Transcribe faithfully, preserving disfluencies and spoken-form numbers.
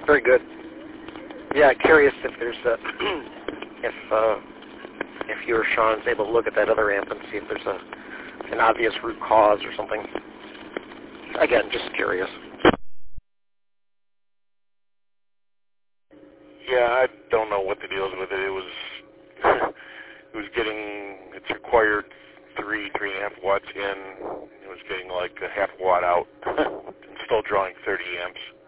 Very good. Yeah, curious if there's a, if uh, if you or Sean's able to look at that other amp and see if there's a an obvious root cause or something. Again, just curious. Yeah, I don't know what the deal is with it. It was it was getting it's required three three and a half watts in. It was getting like a half watt out, and still drawing thirty amps.